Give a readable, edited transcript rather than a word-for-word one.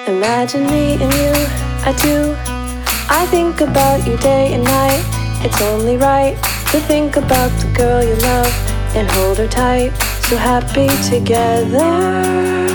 Imagine me and you, I do. I think about you day and night. It's only right to think about the girl you love and hold her tight. So happy together.